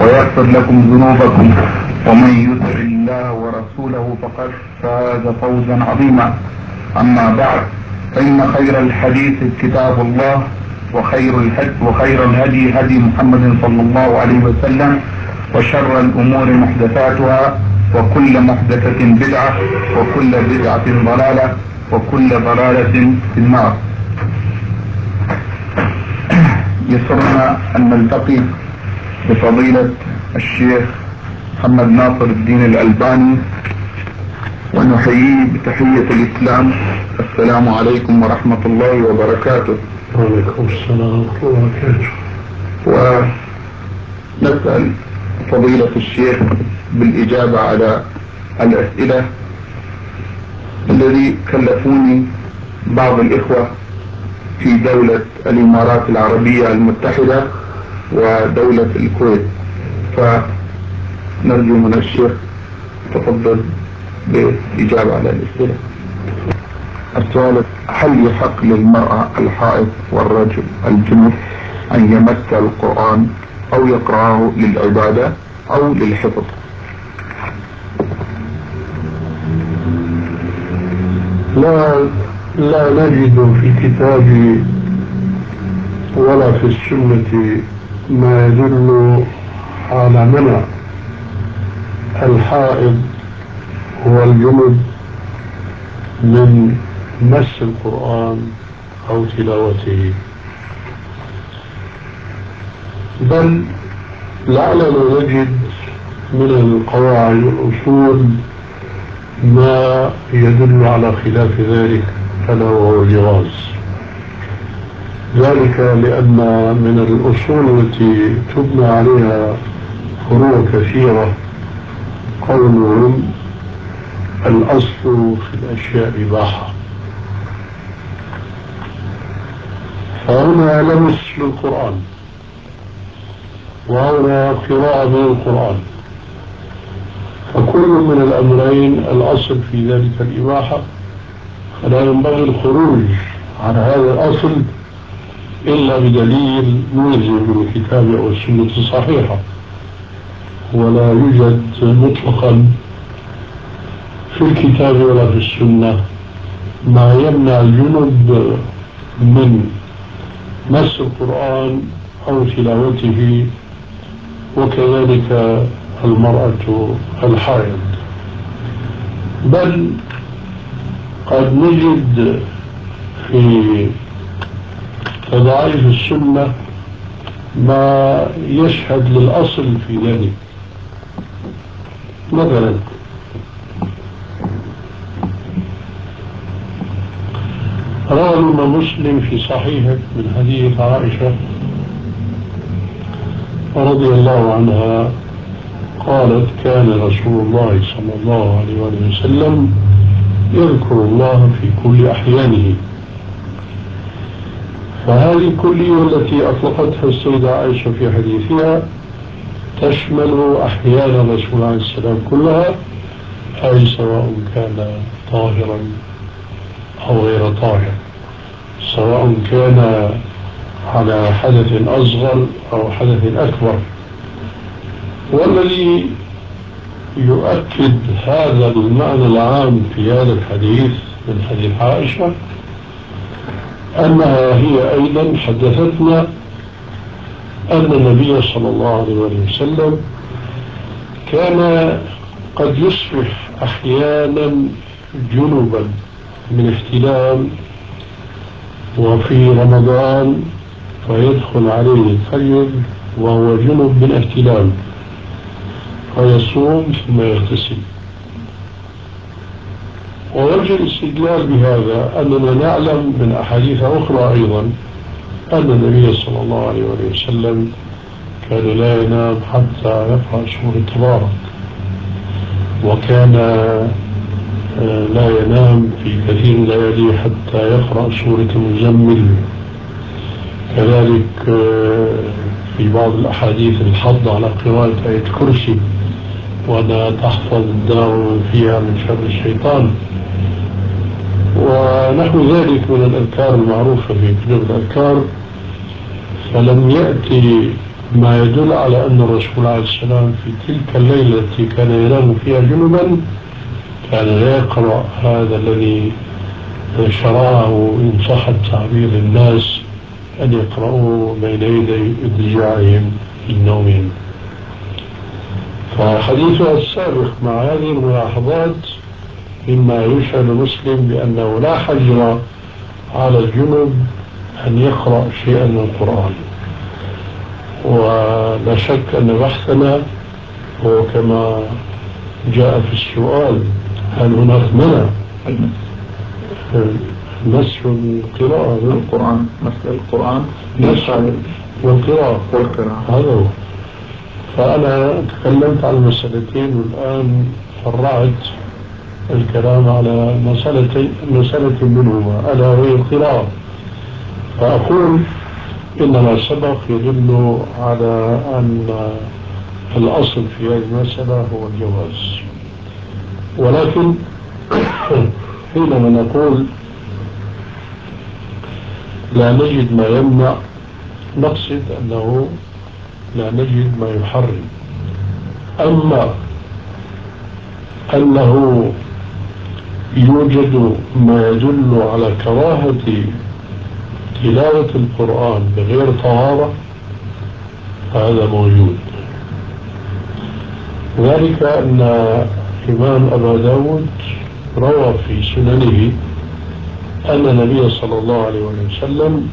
ويغفر لكم ذنوبكم ومن يطع الله ورسوله فقد فاز فوزا عظيما. أما بعد، فإن خير الحديث كتاب الله وخير الهدي هدي محمد صلى الله عليه وسلم، وشر الأمور محدثاتها، وكل محدثة بدعة، وكل بدعة ضلالة، وكل ضلالة في النار. يسرنا أن نلتقي بفضيلة الشيخ محمد ناصر الدين الألباني ونحييه بتحية الإسلام. السلام عليكم ورحمة الله وبركاته. وعليكم السلام ورحمة الله وبركاته. ونسأل فضيلة الشيخ بالإجابة على الأسئلة الذي كلفوني بعض الإخوة في دولة الإمارات العربية المتحدة ودولة الكويت، فنرجو من الشيخ تفضل بالإجابة على الأسئلة. السؤال: هل يحق للمرأة الحائض والرجل الجنوب أن يمس القرآن أو يقرأه للعبادة أو للحفظ؟ لا نجد في الكتاب ولا في السنة ما يدل على منع الحائض والجنب من مس القرآن أو تلاوته، بل لعلنا نجد من القواعد والأصول ما يدل على خلاف ذلك، ألا وهو الجواز. ذلك لأن من الأصول التي تبنى عليها فروع كثيرة قولهم الأصل في الأشياء إباحة، فهنا لمس للقرآن وهنا قراءة من القرآن، فكل من الأمرين الأصل في ذلك الإباحة، فلا ينبغي الخروج عن هذا الأصل إلا بدليل ملزم من الكتاب أو السنة الصحيحة، ولا يوجد مطلقا في الكتاب ولا في السنة ما يمنع الجنب من مس القرآن أو تلاوته، وكذلك المرأة الحائض. بل قد نجد في تضعيف السنة ما يشهد للأصل في ذلك. مثلا روى الإمام مسلم في صحيحه من حديث عائشة رضي الله عنها قالت: كان رسول الله صلى الله عليه وسلم يذكر الله في كل أحيانه. فهذه الكلية التي أطلقتها السيدة عائشة في حديثها تشمل أحيان الرسول عليه السلام كلها، أي سواء كان طاهرا أو غير طاهر، سواء كان على حدث أصغر أو حدث أكبر. والذي يؤكد هذا المعنى العام في هذا الحديث من حديث عائشة أنها هي أيضا حدثتنا أن النبي صلى الله عليه وسلم كان قد يصبح أحيانا جنبا من احتلام، وفي رمضان فيدخل عليه الفجر وهو جنب من احتلام فيصوم ثم يغتسل. ووجه الاستدلال بهذا أننا نعلم من أحاديث أخرى أيضا أن النبي صلى الله عليه وسلم كان لا ينام حتى يقرأ سورة تبارك، وكان لا ينام في كثير من الليالي حتى يقرأ سورة المزمل. كذلك في بعض الأحاديث الحض على قراءة آية الكرسي وأنها تحفظ الدار فيها من شر الشيطان ونحو ذلك من الأذكار المعروفة في كتب الأذكار. فلم يأتي ما يدل على أن الرسول عليه السلام في تلك الليلة التي كان ينام فيها جنبا كان لا يقرأ هذا الذي شرعه إن صح التعبير للناس أن يقرأوا بين يدي اضطجاعهم في نومهم. فحديثها السابق مع هذه الملاحظات مما يشعر المسلم بأنه لا حجر على الجنب أن يقرأ شيئا من القرآن. ولا شك أن بحثنا هو كما جاء في السؤال هل هناك منع مسح القراءة القرآن، مسح القرآن مسح والقراءة هذا هو. فأنا تكلمت عن مسألتين والآن فرعت الكلام على مسألة منهما ألا وهي القراءة. فأقول إن ما سبق يدل على أن الأصل في هذه المسألة هو الجواز، ولكن حينما نقول لا نجد ما يمنع نقصد أنه لا نجد ما يحرم. أما أنه يوجد ما يدل على كراهة تلاوة القرآن بغير طهارة فهذا موجود. ذلك أن الإمام أبا داود روى في سننه أن النبي صلى الله عليه وسلم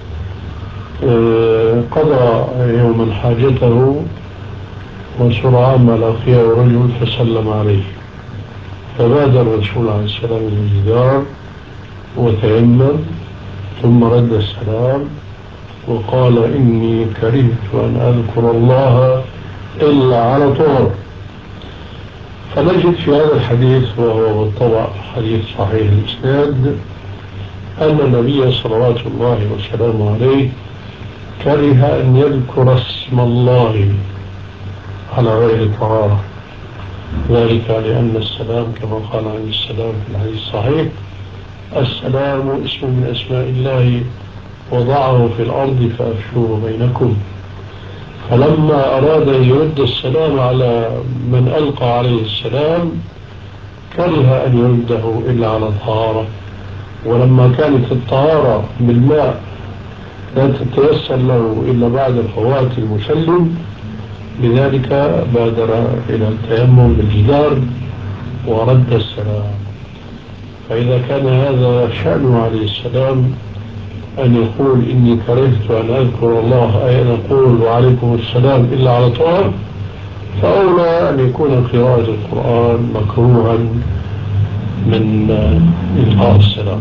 قضى يوما حاجته وسرعان ما لقيه رجل فسلم عليه، فبادر الرسول عليه السلام إلى الجدار وتيمم ثم رد السلام وقال إني كرهت أن أذكر الله إلا على طهر. فنجد في هذا الحديث وهو بالطبع حديث صحيح الإسناد أن النبي صلوات الله وسلامه عليه كره أن يذكر اسم الله على غير طهارة، ذلك لأن السلام كما قال عليه السلام في الحديث الصحيح السلام اسم من أسماء الله وضعه في الأرض فأفشوه بينكم. فلما أراد أن يرد السلام على من ألقى عليه السلام كره أن يرده إلا على طهارة، ولما كانت الطهارة بالماء لا تتيسر له إلا بعد فوات المسلم لذلك بادر إلى التيمم بالجدار ورد السلام. فإذا كان هذا شأنه عليه السلام أن يقول إني كرهت أن أذكر الله أي أن أقول وعليكم السلام إلا على طهر، فأولى أن يكون قراءة القرآن مكروها من إلقاء السلام.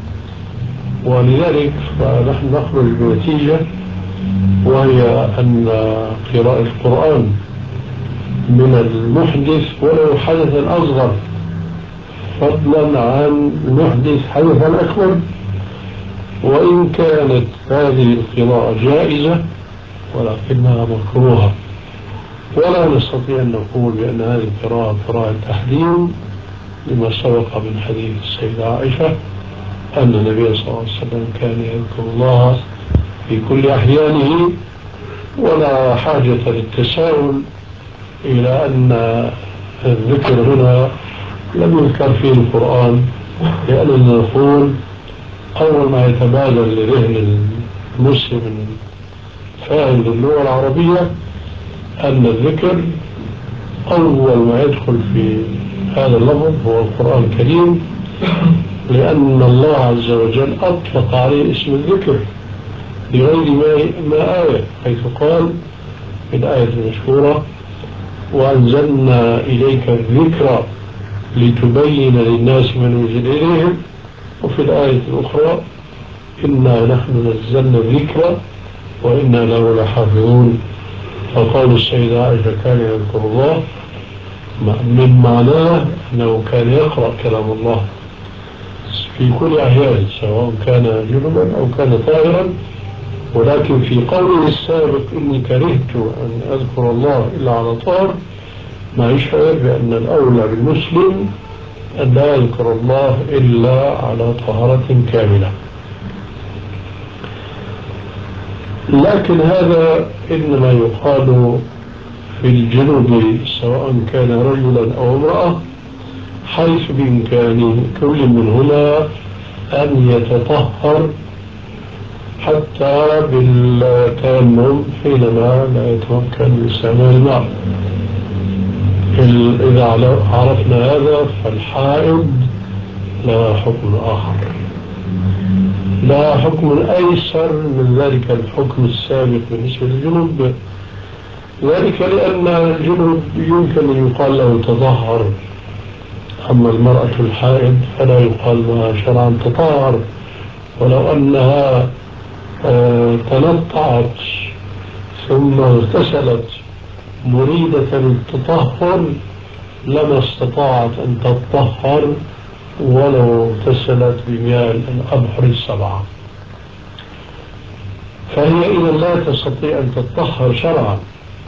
ولذلك فنحن نخرج بنتيجة وهي أن قراءة القرآن من المحدث ولو حدثا أصغر فضلا عن المحدث حدثا أكبر، وإن كانت هذه القراءة جائزة ولكنها مكروهة. ولا نستطيع أن نقول بأن هذه القراءة قراءة تحريم لما سبق من حديث السيدة عائشة أن النبي صلى الله عليه وسلم كان يذكر الله في كل أحيانه، ولا حاجة للتساؤل إلى أن الذكر هنا لم يذكر فيه القرآن، لأننا نقول أول ما يتبادر لذهن المسلم الفاهم باللغة العربية أن الذكر أول ما يدخل في هذا اللفظ هو القرآن الكريم، لأن الله عز وجل أطلق عليه اسم الذكر بغير ما آية، حيث قال في الآية المشهورة وأنزلنا إليك الذكر لتبين للناس ما نزل إليهم، وفي الآية الأخرى إنا نحن نزلنا الذكر وإنا له لحافظون. فقال السيدة عائشة كان يذكر الله من معناه أنه كان يقرأ كلام الله في كل أحيان سواء كان جنبا أو كان طاهرا، ولكن في قوله السابق إني كرهت أن أذكر الله إلا على طهر ما يشعر بأن الأولى بالمسلم أن لا يذكر الله إلا على طهارة كاملة. لكن هذا إنما يقال في الجنوب سواء كان رجلا أو امرأة، حيث بإمكان كل منهما أن يتطهر حتى بالتيمم حينما لا يتمكن من استعمال الماء. إذا عرفنا هذا فالحائض لا حكم آخر، لا حكم أيسر من ذلك الحكم السابق بالنسبة للجنوب، ذلك لأن الجنوب يمكن أن يقال له تطهر، أما المرأة الحائض فلا يقال لها شرعا تطهر، ولو أنها تنطعت ثم اغتسلت مريدة للتطهر لما استطاعت أن تطهر ولو اغتسلت بمياه الأبحر السبعة، فهي إذا لا تستطيع أن تطهر شرعا.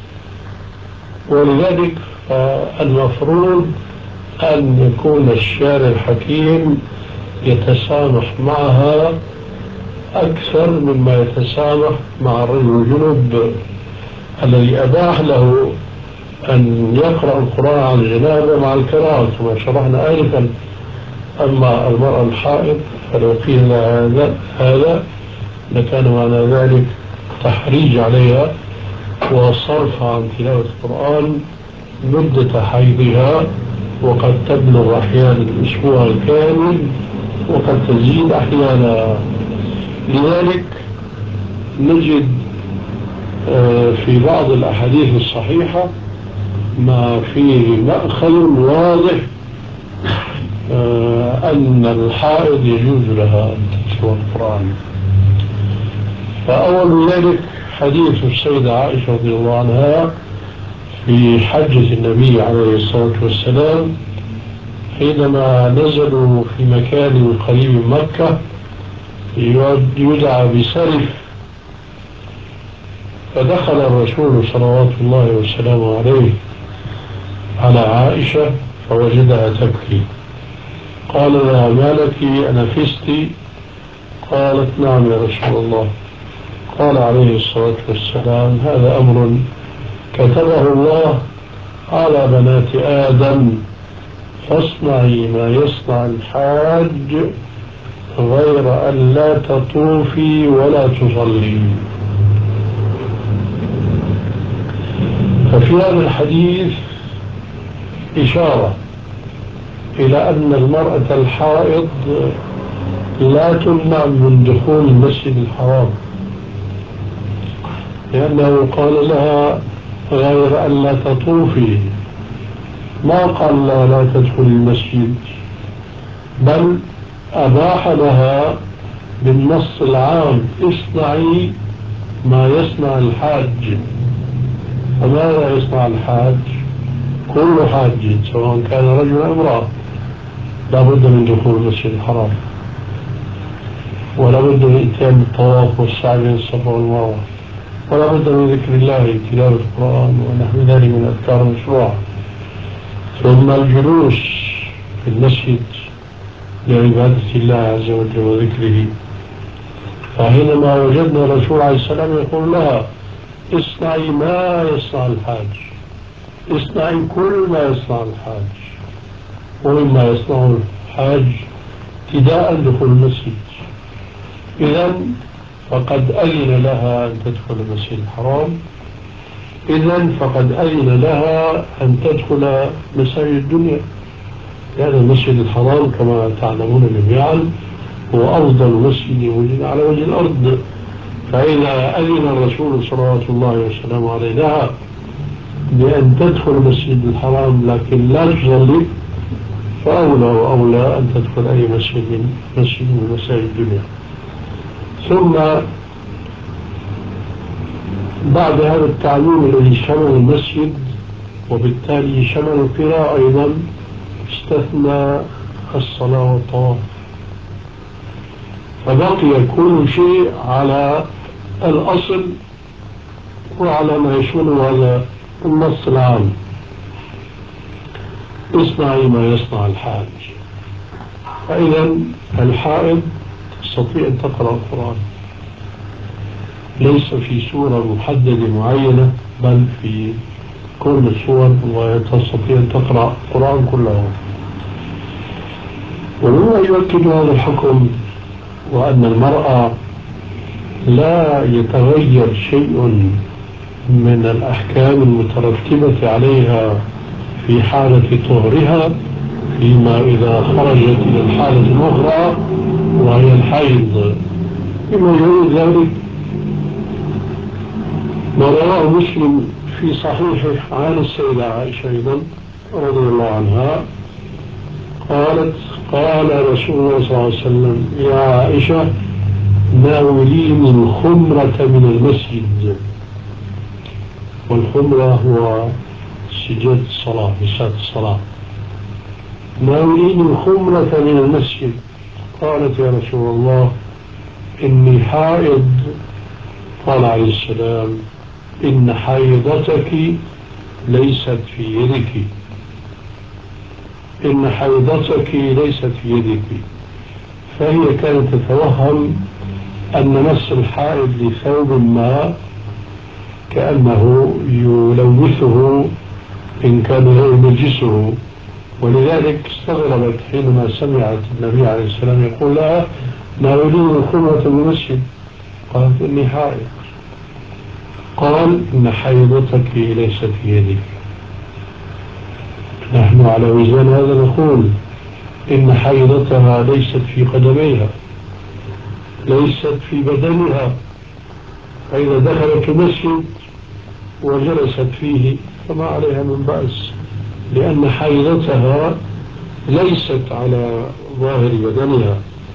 ولذلك المفروض أن يكون الشارع الحكيم يتسامح معها أكثر مما يتسامح مع الرجل الجنوب الذي أباح له أن يقرأ القرآن على الجنابة مع الكراهة كما شرحنا آنفا. أما المرأة الحائض فلو قيل لها هذا لكان معنى ذلك تحريج عليها وصرف عن تلاوة القرآن مدة حيضها، وقد تبلغ أحيانا الأسبوع الكامل وقد تزيد أحيانا. لذلك نجد في بعض الأحاديث الصحيحة ما فيه مأخذ واضح أن الحائض يجوز لها أن تتلو القرآن. فأول ذلك حديث السيدة عائشة رضي الله عنها في حجة النبي عليه الصلاة والسلام حينما نزلوا في مكان قريب من مكة يدعى بسرف، فدخل الرسول صلوات الله وسلامه عليه على عائشة فوجدها تبكي، قال لها ما لك أنفست؟ قالت نعم يا رسول الله. قال عليه الصلاة والسلام هذا أمر كتبه الله على بنات آدم، فاصنعي ما يصنع الحاج غير أن لا تطوفي ولا تصلي. ففي هذا الحديث إشارة إلى أن المرأة الحائض لا تمنع من دخول المسجد الحرام، لأنه قال لها غير أن لا تطوفي، ما قال لها لا تدخل المسجد، بل أباح لها بالنص العام اصنعي ما يصنع الحاج. فماذا يصنع الحاج؟ كل حاج سواء كان رجل أو امرأة لا بد من دخول المسجد الحرام، ولا بد من إتيان الطواف والسعي بين الصفا والمروة، ولا بد من ذكر الله تلاوة القرآن ونحو ذلك من الأذكار المشروعة، ثم الجلوس في المسجد لعبادة الله عز وجل وذكره. فحينما وجدنا الرسول عليه السلام يقول لها اصنعي ما يصنع الحاج، اصنعي كل ما يصنع الحاج، ومما يصنع الحاج ابتداء دخول المسجد. إذن فقد أذن لها أن تدخل المسجد الحرام، إذن فقد أذن لها أن تدخل مساجد الدنيا، لأن المسجد الحرام كما تعلمون جميعا هو أفضل مسجد وجد على وجه الأرض. فإذا أذن الرسول صلوات الله وسلامه عليه لها بأن تدخل المسجد الحرام لكن لا تصلي، فأولى وأولى أن تدخل أي مسجد من مساجد الدنيا. ثم بعد هذا التعليم الذي شمل المسجد وبالتالي شمل القراءة أيضا، استثنى الصلاة والطواف، فبقي كل شيء على الأصل وعلى ما يشمله هذا النص العام اصنعي ما يصنع الحاج. فإذا الحائض تستطيع أن تقرأ القرآن ليس في سورة محددة معينة، بل في كل السور، وتستطيع أن تقرأ القرآن كله. ومما يؤكد هذا الحكم وأن المرأة لا يتغير شيء من الأحكام المترتبة عليها في حالة طهرها، فيما إذا خرجت إلى الحالة الأخرى وهي الحيض. بما يؤيد ذلك ما رواه مسلم في صحيحه عن السيدة عائشة أيضا رضي الله عنها قالت: قال رسول الله صلى الله عليه وسلم: يا عائشة، ناوليني الخمرة من المسجد. والخمرة هو سجاد الصلاة، بساط الصلاة. ناوليني الخمرة من المسجد. قالت: يا رسول الله، إني حائض. قال عليه السلام: إن حيضتك ليست في يدك، إن حيضتك ليست في يدك. فهي كانت تتوهم أن مس الحائض لثوب ما كأنه يلوثه إن كان ينجسه، ولذلك استغربت حينما سمعت النبي عليه السلام يقول لها: ناوليني الخمرة من المسجد. قالت: إني حائض. قال: إن حيضتك ليست في يدك. نحن على وزن هذا نقول إن حيضتها ليست في قدميها، ليست في بدنها. فإذا دخلت المسجد وجلست فيه فما عليها من بأس، لأن حيضتها ليست على ظاهر بدنها.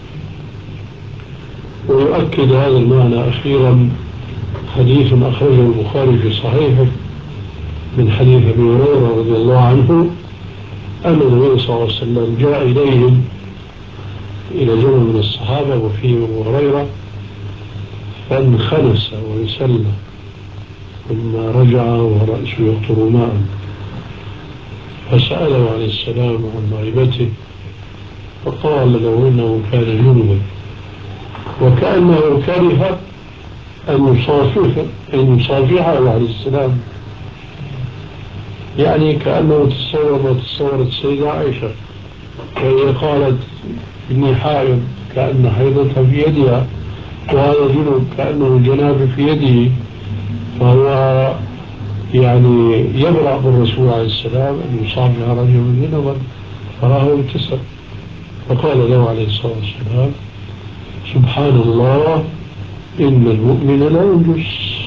ويؤكد هذا المعنى أخيرا حديث أخرجه البخاري في صحيحه من حديث أبي هريرة رضي الله عنه أن النبي صلى الله عليه وسلم جاء إليهم، إلى جمع من الصحابة وفيه أبو هريرة، فانخنس وانسل، ثم رجع ورأسه يقطر ماء، فسأله عليه السلام عن غيبته، فقال له إنه كان جنبا، وكأنه كره أن يصافحه عليه السلام، يعني كأنه تصورت السيدة عائشة وهي قالت: إني حائض، كأن حيضتها في يدها، وهذا جنب كأنه الجناب في يده، فهو يعني يبرأ بالرسول عليه السلام أن يصافح رجل جنبا، فراه ابتسم، فقال له عليه الصلاة والسلام: سبحان الله، إن المؤمن لا ينجس.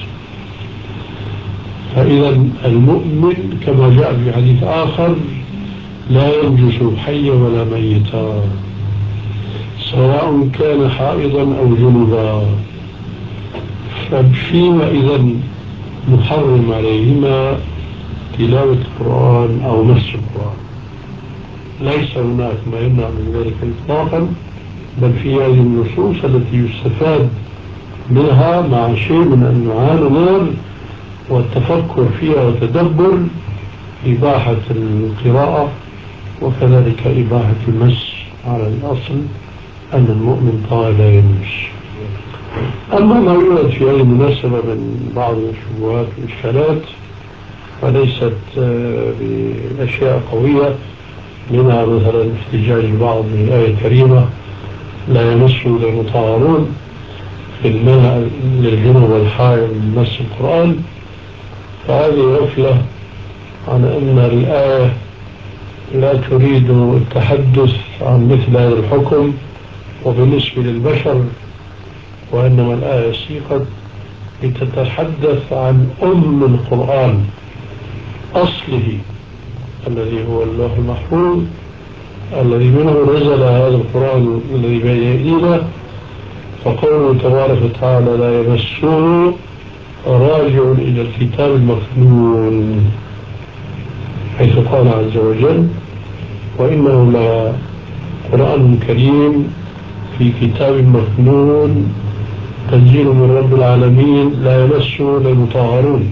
فإذا المؤمن كما جاء في حديث آخر لا ينجس حيا ولا ميتا، سواء كان حائضا أو جنبا. ففيما إذا محرم عليهما تلاوة القرآن أو مس القرآن، ليس هناك ما يمنع من ذلك إطلاقا، بل في هذه النصوص التي يستفاد منها مع شيء من أنواع النظر والتفكر فيها وتدبر إباحة القراءة، وكذلك إباحة المس على الأصل أن المؤمن طاهر لا يمس. أما ما يوجد في هذه المناسبة من بعض الشبهات والإشكالات فليست بأشياء قوية، منها مثلا احتجاج بعض من الآية الكريمة: لا يمسه إلا المطهرون، في المنع للجنوب والحائض من مس القرآن. فهذه غفلة عن أن الآية لا تريد التحدث عن مثل هذا الحكم وبالنسبة للبشر، وإنما الآية سيقت لتتحدث عن القرآن، أصله الذي هو اللوح المحفوظ، الذي منه نزل هذا القرآن الذي بين أيدينا. فقوله تبارك وتعالى: لا يمسه، راجع إلى الكتاب المكنون، حيث قال عز وجل: وإنه لقرآن كريم في كتاب مكنون تنزيل من رب العالمين لا يمسه إلا المطهرون.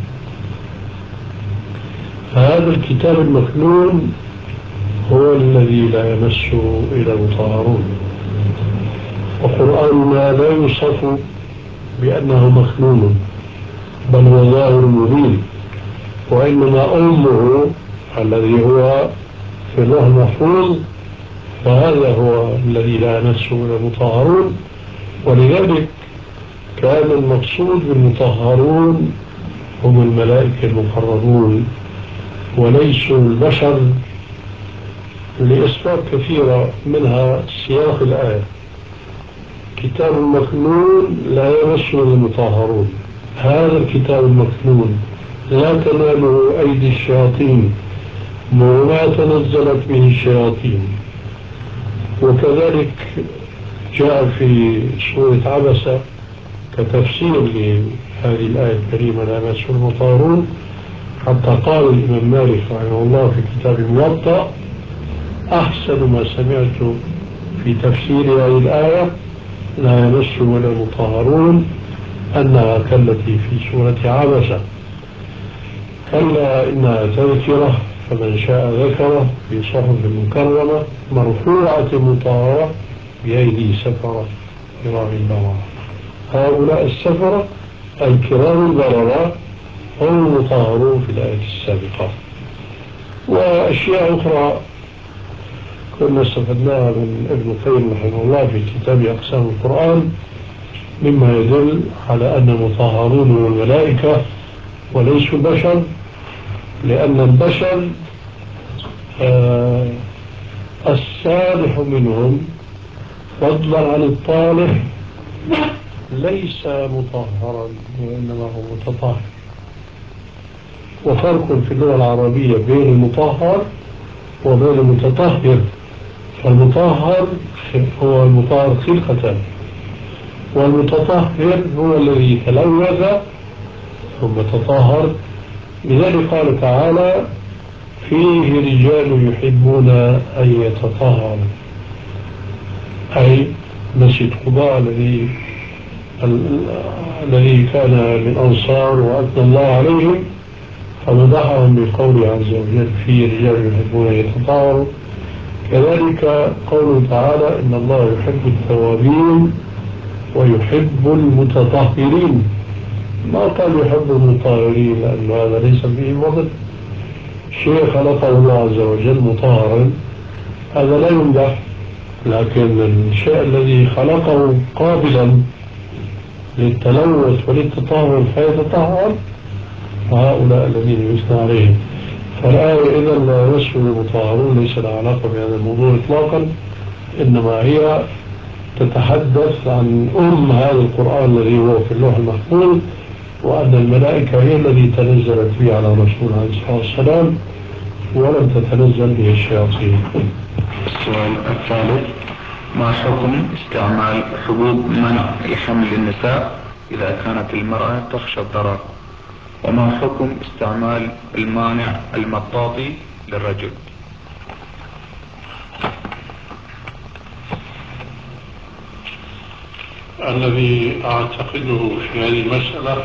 فهذا الكتاب المكنون هو الذي لا يمسه إلا المطهرون. وقرآننا لا يوصف بأنه مخنون، بل هو ظاهر مبين، وإنما أمه الذي هو في اللوح المحفوظ فهذا هو الذي لا يمسه إلا المطهرون. ولذلك كان المقصود بالمطهرون هم الملائكة المقربون وليسوا البشر، لأسباب كثيرة منها سياق الآية: كتاب مكنون لا يمسه المطهرون، هذا الكتاب المكنون لا تناله أيدي الشياطين وما تنزلت به الشياطين. وكذلك جاء في سورة عبسة كتفسير لهذه الآية الكريمة لا يمسه المطهرون، حتى قال الإمام مالك رحمه الله في كتاب الموطأ: أحسن ما سمعت في تفسير هذه الآية لا يمسه ولا المطهرون أنها كالتي في سورة عبسة، كلا إنها تذكرة فمن شاء ذكره في صحف مكرمة مرفوعة مطهرة بأيدي سفرة كرام البررة. هؤلاء السفرة الكرام البررة هم المطهرون في الآية السابقة. وأشياء أخرى كنا استفدناها من ابن القيم رحمه الله في كتاب أقسام القرآن مما يدل على أن المطهرون هم الملائكة وليسوا البشر، لأن البشر الصالح منهم فضلا عن الطالح ليس مطهرا وإنما هو متطهر. وفرق في اللغة العربية بين المطهر وبين المتطهر. فالمطهر هو المطهر خلقة، والمتطهر هو الذي تلوث ثم تطهر. لذلك قال تعالى: فيه رجال يحبون أن يتطهروا، أي مسجد قباء الذي كان للأنصار وأثنى الله عليهم فمدحهم بقوله عز وجل: فيه رجال يحبون أن يتطهروا. كذلك قوله تعالى: إن الله يحب التوابين ويحب المتطهرين. ما قال يحب المطهرين لأن هذا ليس فيه فضل. شيء خلقه الله عز وجل مطهرا هذا لا يمدح، لكن الشيء الذي خلقه قابلا للتلوث وللتطهر فيتطهر فهؤلاء الذين يثنى عليهم. فالآية إذا لا يمسه المطهرون ليس لها علاقة بهذا الموضوع إطلاقا، إنما هي تتحدث عن هذا القرآن الذي هو في اللوح المحفوظ، وأن الملائكة هي التي تنزلت به على رسول عليه الصلاة والسلام ولم تتنزل به الشياطين. السؤال الثالث: ما حكم استعمال حبوب منع لحمل النساء إذا كانت المرأة تخشى الضرر؟ وما حكم استعمال المانع المطاطي للرجل؟ الذي أعتقده في هذه المسألة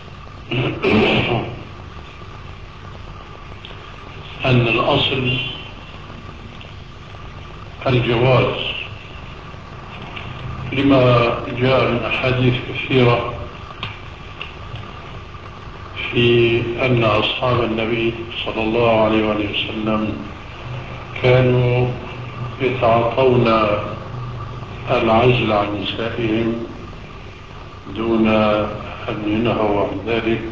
أن الأصل الجواز لما جاء من أحاديث كثيرة في أن أصحاب النبي صلى الله عليه وسلم كانوا يتعاطون العزل عن نسائهم دون أن ينهوا عن ذلك،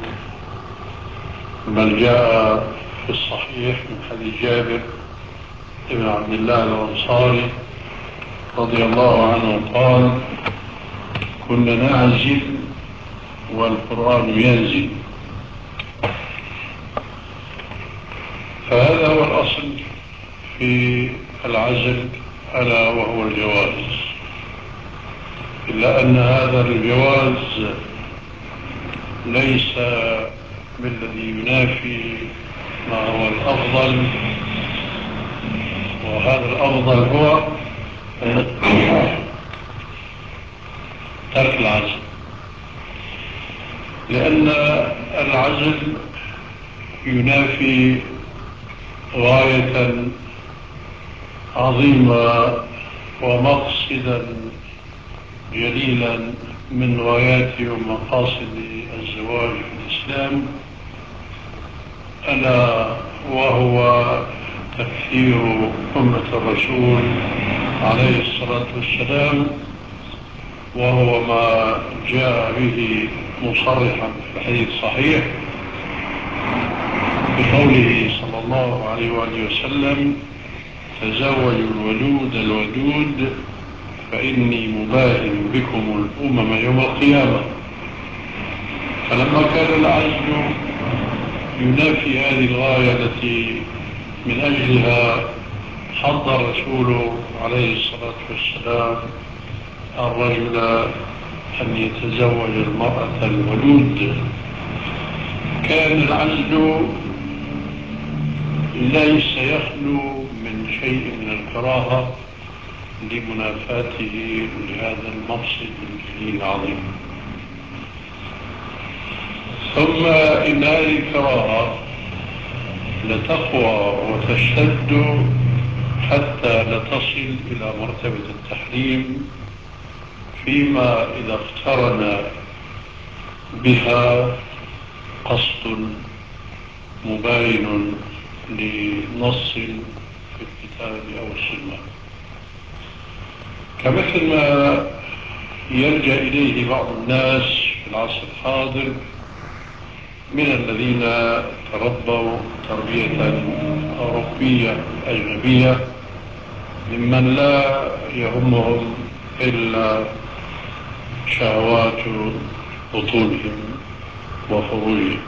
بل جاء في الصحيح من حديث جابر بن عبد الله الأنصاري رضي الله عنه قال: كنا نعزل والقرآن ينزل. فهذا هو الأصل في العزل ألا وهو الجواز، إلا أن هذا الجواز ليس بالذي ينافي ما هو الأفضل، وهذا الأفضل هو ترك العزل، لأن العزل ينافي غاية عظيمة ومقصدا جليلا من غايات ومقاصد الزواج في الإسلام، ألا وهو تكثير أمة الرسول عليه الصلاة والسلام، وهو ما جاء به مصرحا في الحديث الصحيح بقوله صلى الله عليه وآله وسلم: تزوجوا الولود الودود فإني مباهن بكم الأمم يوم القيامة. فلما كان العجل ينافي هذه الغاية التي من أجلها حض الرسول عليه الصلاة والسلام الرجل أن يتزوج المرأة الولود، كان العزل ليس يخلو من شيء من الكراهة لمنافاته لهذا المقصد الجليل العظيم. ثم إن هذه الكراهة لتقوى وتشتد حتى لتصل إلى مرتبة التحريم، فيما إذا اقترن بها قصد مباين لنص في الكتاب أو السنة، كمثل ما يلجأ إليه بعض الناس في العصر الحاضر من الذين تربوا تربية أوروبية أجنبية، ممن لا يهمهم إلا شهوات بطونهم وفروجهم،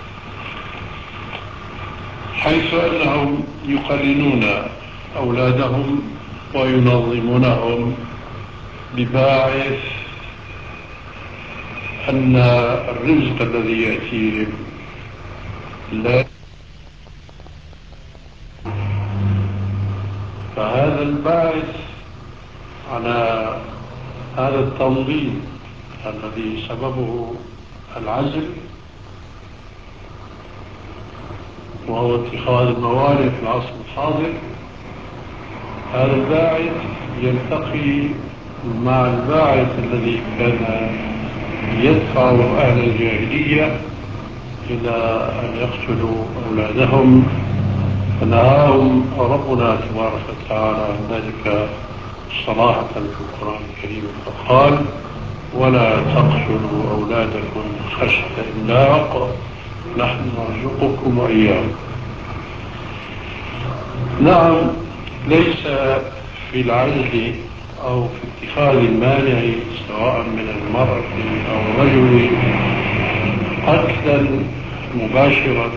حيث أنهم يقرنون أولادهم وينظمونهم بباعث أن الرزق الذي يأتيهم لا، فهذا الباعث على هذا التنظيم الذي سببه العزل وهو اتخاذ الموارد في العصر الحاضر، هذا الباعث يلتقي مع الباعث الذي كان يدفع أهل الجاهلية إلى أن يقتلوا أولادهم، فنهاهم ربنا تبارك وتعالى عن ذلك صراحة في القرآن الكريم، فقال: ولا تقتلوا أولادكم خشية إملاق نحن نرزقكم وإياهم. نعم، ليس في العزل أو في اتخاذ المانع سواء من المرأة أو الرجل قتلا مباشرا،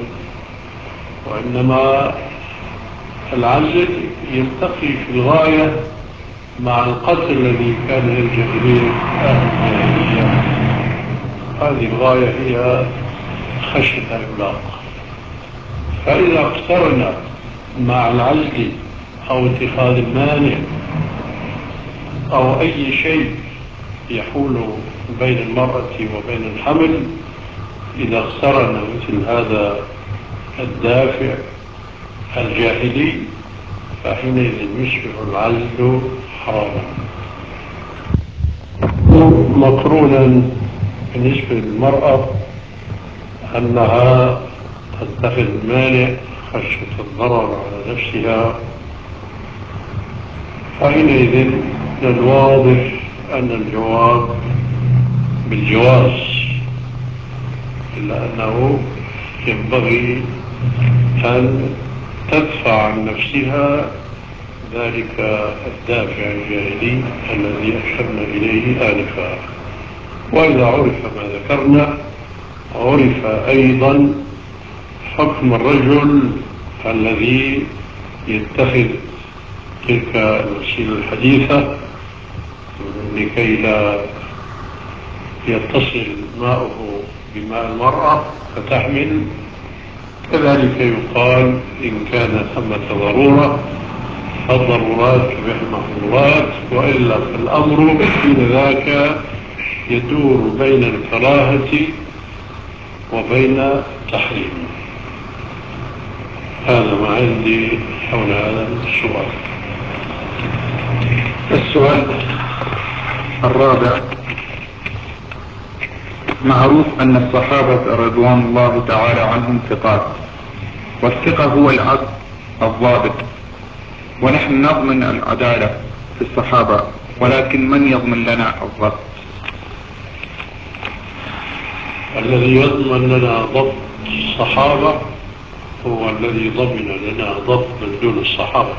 وإنما العزل يلتقي في الغاية مع القتل الذي كان يلجأ إليه أهل الجاهلية. هذه الغاية هي خشية الإملاق، فإذا اقترن مع العزل أو اتخاذ المانع أو أي شيء يحول بين المرأة وبين الحمل، إذا اقترن مثل هذا الدافع الجاهلي فحينئذ يصبح العزل حراما. مقرونا بالنسبة للمرأة أنها تتخذ المانع خشية الضرر على نفسها، فحينئذ من الواضح أن الجواب بالجواز، إلا أنه ينبغي أن تدفع عن نفسها ذلك الدافع الجاهلي الذي أشرنا إليه آنفا. وإذا عرف ما ذكرنا عرف أيضا حكم الرجل الذي يتخذ تلك الوسيلة الحديثة لكي لا يتصل ماؤه بماء المرأة فتحمل. كذلك يقال إن كان ثمة ضرورة فالضرورات تبيح المحظورات، وإلا فالأمر حين ذاك يدور بين الكراهة وبين التحريم. هذا ما عندي حول هذا السؤال. الرابع، معروف أن الصحابة رضوان الله تعالى عنهم ثقات، والثقة هو العبد الضابط، ونحن نضمن العدالة في الصحابة، ولكن من يضمن لنا الضبط؟ الذي يضمن لنا ضبط الصحابة هو الذي ضمن لنا ضبط من دون الصحابة.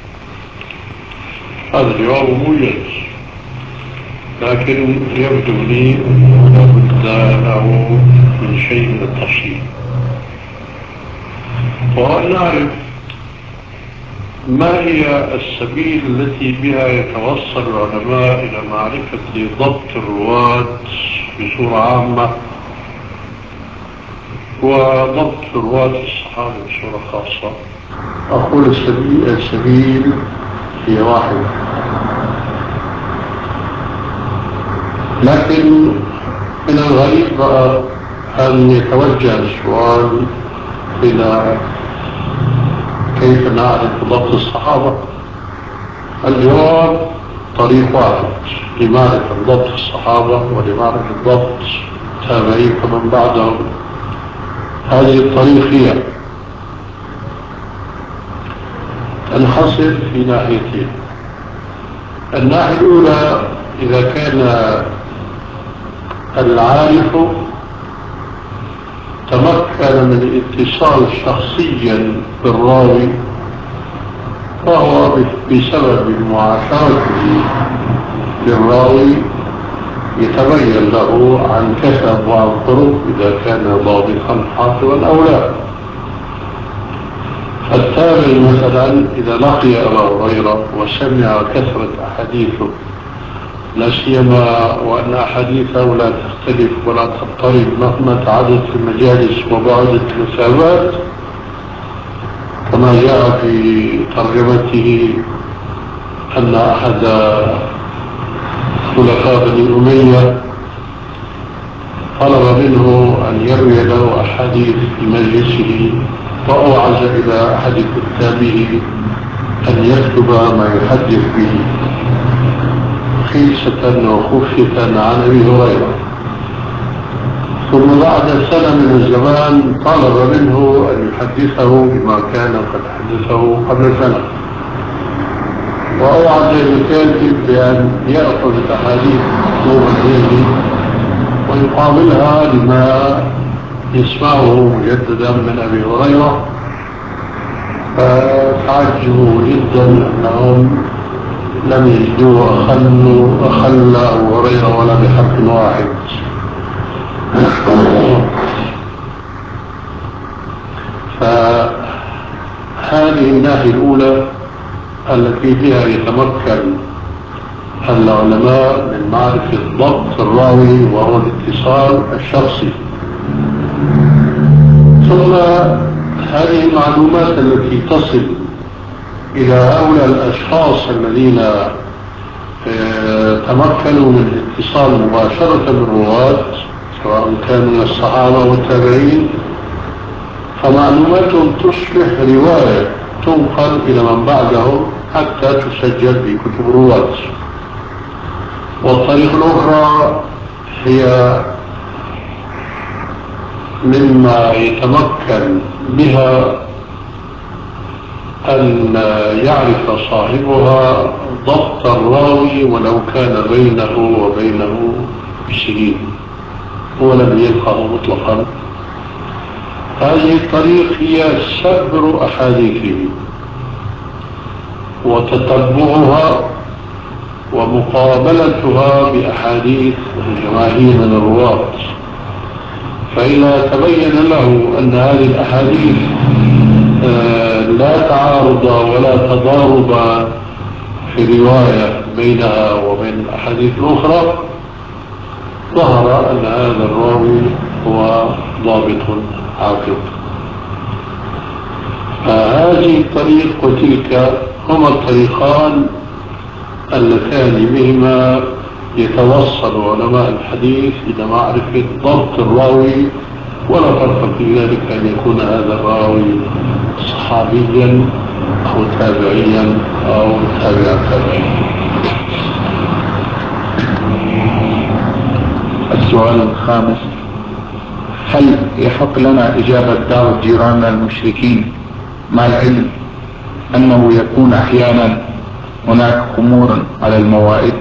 هذا جواب موجز، لكن يبدو لي أنه لا بد له من شيء من التفصيل، وهو أن نعرف ما هي السبيل التي بها يتوصل العلماء إلى معرفة ضبط الرواة بصورة عامة وضبط رواة الصحابة بصورة خاصة. أقول السبيل هي واحدة، لكن من الغريب بقى أن يتوجه السؤال إلى كيف نعرف ضبط الصحابة. الجواب طريق واحد لمعرفة ضبط الصحابة ولمعرفة ضبط التابعين فمن بعدهم. هذه الطريق هي تنحصر في ناحيتين. الناحية الأولى، إذا كان العارف تمكن من الاتصال شخصيا بالراوي، فهو بسبب معاشرته للراوي يتبين له عن كسب وعن طرق إذا كان ضابطا حافظا أو لا. فالتابع مثلا إذا لقي أبا هريرة وسمع كثرة أحاديثه، لا سيما وأن أحاديثه لا تختلف ولا تضطرب مهما تعدت المجالس وبعدت المسافات، كما جاء في ترجمته أن أحد خلفاء بني أمية طلب منه أن يروي له أحاديث في مجلسه، فأوعز إلى أحد كتابه أن يكتب ما يحدث به خيسة وخفة عن أبي هريرة. ثم بعد سنة من الزمان طلب منه أن يحدثه بما كان قد حدثه قبل سنة، وأوعد الكاتب بأن يأخذ الأحاديث مطلوبة إليه ويقابلها لما يسمعه مجددا من أبي هريرة. فتعجبوا جدا أنهم لم يجدوه أخل أبو هريرة ولا بحرف واحد. فهذه الناحية الأولى التي بها يتمكن العلماء من معرفة ضبط الراوي، وهو الاتصال الشخصي. ثم هذه المعلومات التي تصل إلى هؤلاء الأشخاص الذين تمكنوا من الاتصال مباشرة بالرواة سواء كانوا من الصحابة والتابعين، فمعلوماتهم تصبح رواية تنقل إلى من بعدهم حتى تسجل في كتب الرواة. والطريقة الأخرى هي مما يتمكن بها أن يعرف صاحبها ضبط الراوي ولو كان بينه وبينه سنين ولم يلقه مطلقا. هذه الطريق هي سبر أحاديثه وتتبعها ومقابلتها بأحاديث الجماهير من الرواة. فإذا تبين له أن هذه الأحاديث لا تعارض ولا تضارب في الرواية بينها وبين الأحاديث الأخرى، ظهر أن هذا الراوي هو ضابط حافظ. فهذه الطريق وتلك هما الطريقان اللتان بهما يتوصل علماء الحديث إلى معرفة ضبط الراوي، ولا فرق في ذلك أن يكون هذا الراوي صحابيا أو تابعيا أو تابع تابعين. السؤال الخامس: هل يحق لنا إجابة دعوة جيراننا المشركين مع العلم أنه يكون أحيانا هناك خمور على الموائد؟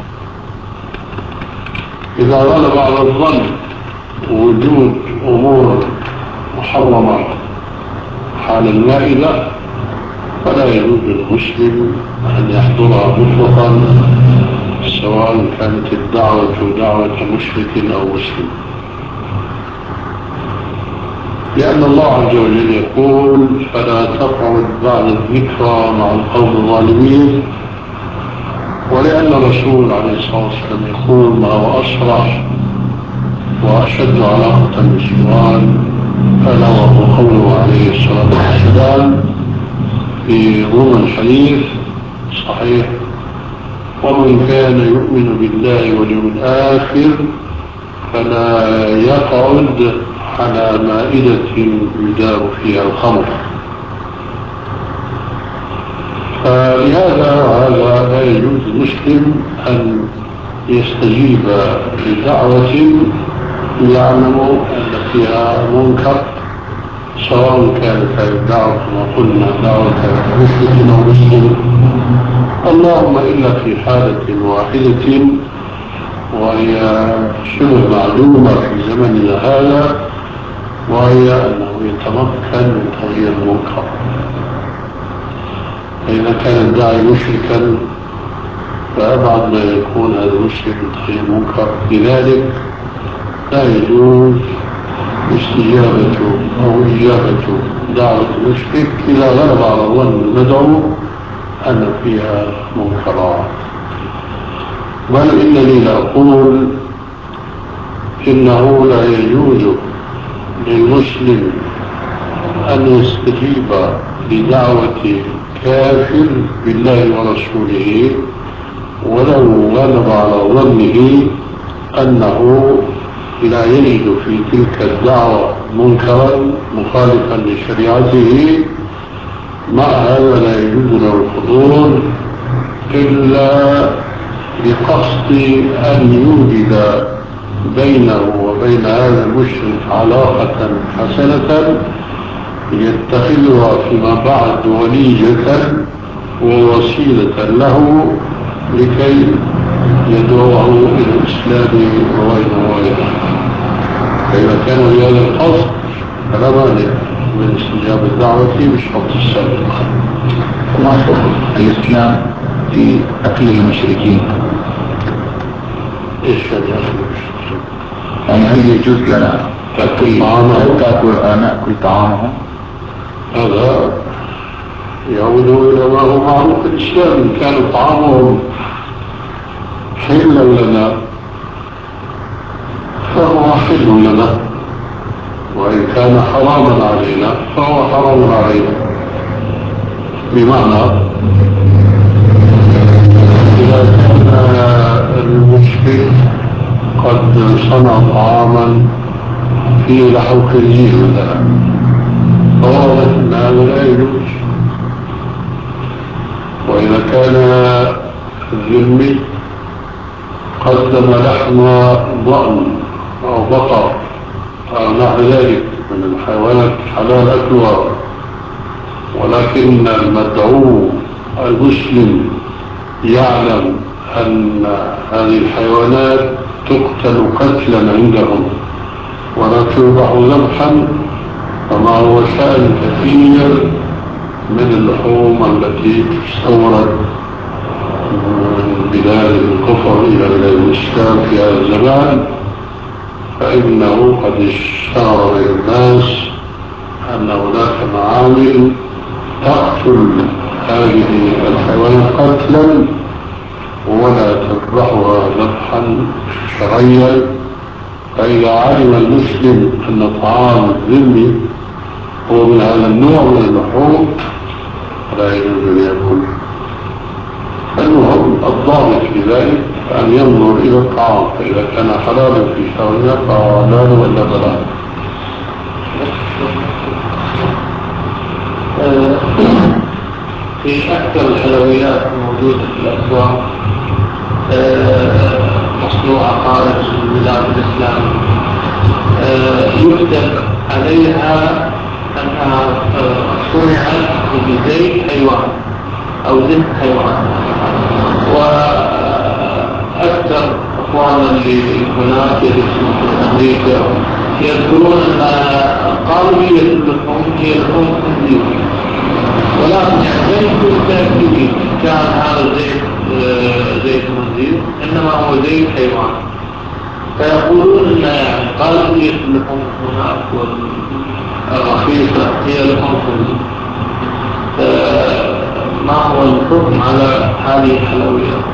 إذا غلب على الظن وجود أمور محرمة حال المائدة فلا يجوز للمسلم أن يحضرها مطلقا، سواء كانت الدعوة دعوة مشرك أو مسلم، لأن الله عز وجل يقول: فلا تقعد بعد الذكرى مع القوم الظالمين، ولأن الرسول عليه الصلاة والسلام يقول: ما هو أصرح وأشد علاقة بالسؤال ألا وهو قوله عليه الصلاة والسلام في ضمن الحديث صحيح: ومن كان يؤمن بالله واليوم الآخر فلا يقعد على مائدة يدار فيها الخمر. فلهذا هذا لا يجوز للمسلم أن يستجيب لدعوة يعلم أن فيها منكر، سواء كانت هذه الدعوة كما قلنا دعوة مشرك أو مسلم، اللهم إلا في حالة واحدة وهي شبه معلومة في زمننا هذا، وهي أنه يتمكن من تغيير المنكر. فإذا كان الداعي مشركا فأبعد ما يكون هذا المشرك من تغيير المنكر، لذلك لا يجوز استجابة أو إجابة دعوة المشرك إذا غلب على ظن المدعو أن فيها منكرات. بل إنني لأقول إنه لا يجوز للمسلم أن يستجيب لدعوة كافر بالله ورسوله ولو غلب على ظنه أنه لا يجد في تلك الدعوة منكرا مخالفا لشريعته. مع هذا لا يجوز له الحضور إلا بقصد أن يوجد بينه وبين هذا المشرك علاقة حسنة يتخذها فيما بعد وليجة ووسيلة له لكي يدعوه إلى الإسلام وغيره. فإذا كان بهذا القصد فلا مانع من استجابة الدعوة بالشرط السابق. ما حكم الإسلام في أكل المشركين؟ إيش يعني أكل المشركين؟ يعني هل يجوز لنا تأكل طعامهم؟ نأكل طعامهم؟ هذا يعود إلى ما هو معروف في الإسلام. إن كان طعامهم حلا لنا فهو حل لنا، وإن كان حراما علينا فهو حرام علينا. بمعنى إذا كان المشرك قد صنع طعاما فيه لحم خنزير مثلا فواضح أن هذا لا يجوز. وإذا كان الذمي قدم لحم ضأن أو بقر أو نحو ذلك من الحيوانات حلال أكلها، ولكن المدعو المسلم يعلم أن هذه الحيوانات تقتل قتلا عندهم ولا تذبح ذبحا، فما هو شأن كثير من اللحوم التي تستورد من بلاد الكفر إلى بلاد الإسلام في هذا الزمان، فإنه قد اشتهر بين الناس أن هناك معامل تقتل هذه الحيوانات قتلا ولا تذبحها ذبحا شرعيا. فإذا علم المسلم أن طعام الذمي هو من هذا النوع من اللحوم فلا يجوز أن يأكل. المهم الضابط في ذلك أن ينظر إلى الطعام، فإذا كان حلالا في شرعنا فهو حلال ولا بلا. في أكثر الحلويات الموجودة في الأسواق مصنوعة خارج بلاد الإسلام يكتب عليها أنها صنعت بزيت حيوان أو زيت حيوان. وأكثر أخواننا اللي هناك يدرسون في أمريكا يذكرون أن قابلية اللحوم هي لحوم خنزير، ولكن يعني ليسوا متأكدين كان هذا زيت خنزير إنما هو زيت حيوان، فيقولون أن يعني قابلية اللحوم هناك والرخيصة هي لحوم خنزير. ما هو الحكم على هذه الحلويات؟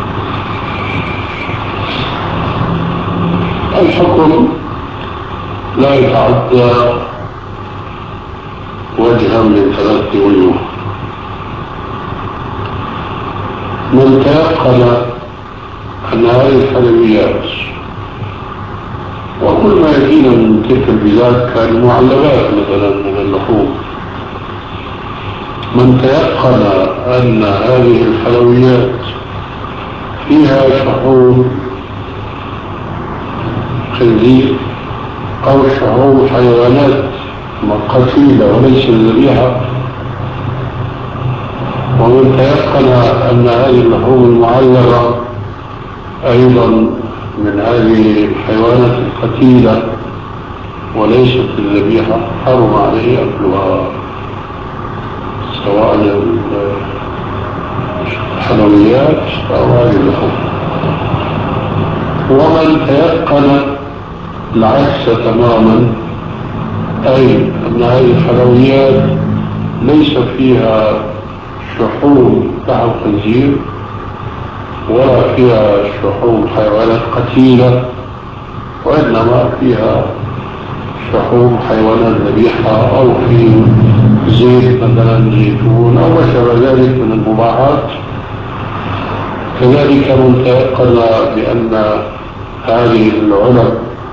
الحكم لا يتعدى وجها من 3 وجوه. من تيقن أن هذه الحلويات وكل ما يأتينا من تلك البلاد كالمعلبات مثلا من اللحوم، من تيقن أن هذه الحلويات فيها شحوم خنزير أو شحوم حيوانات قتيلة وليس ذبيحة، ومن تيقن أن هذه اللحوم المعلبة أيضا من هذه الحيوانات القتيلة وليست الذبيحة، حرم عليه أكلها سواء الحلويات أو هذه اللحوم. ومن تيقن العكس تماما، أي أن هذه الحلويات ليس فيها شحوم لحم خنزير ولا فيها شحوم حيوانات قتيلة، وإنما فيها شحوم حيوانات ذبيحة أو في زيت مثلا زيتون أو ما شابه ذلك من المباحات، كذلك من تيقن بأن هذه العلب